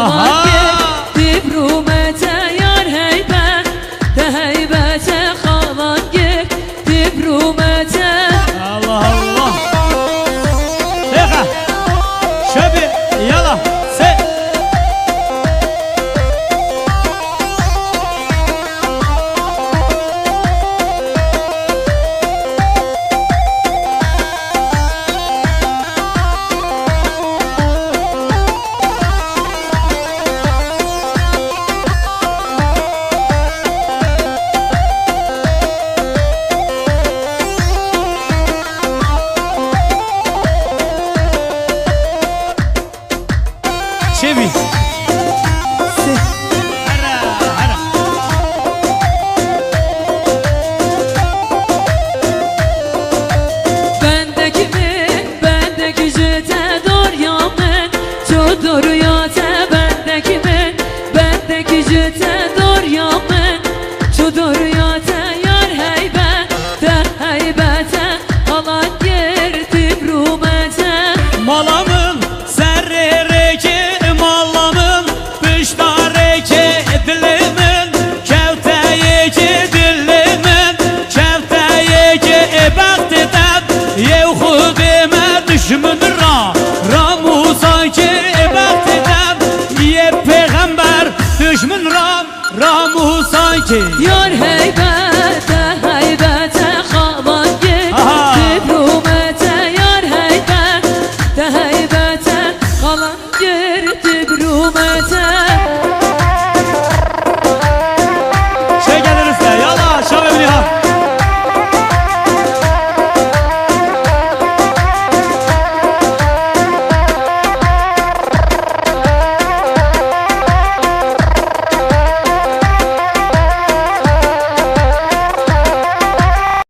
خالق دبرومته یار هیبت ده هیبته خالق دبرومته الله الله دقیقه شبی یلا سه شبی bendeki jete dorya men ço doruyate bendeki jete dorya men ço doruyate yar heybet de heybete alan yer dibrumete malamın serrereki malamın piştareki dilimin kevteyeki dilimin kevteyeki baktidem yev khudime düşmün ramu sanki baktidem ye peygamber düşmün ramu sanki yar heybet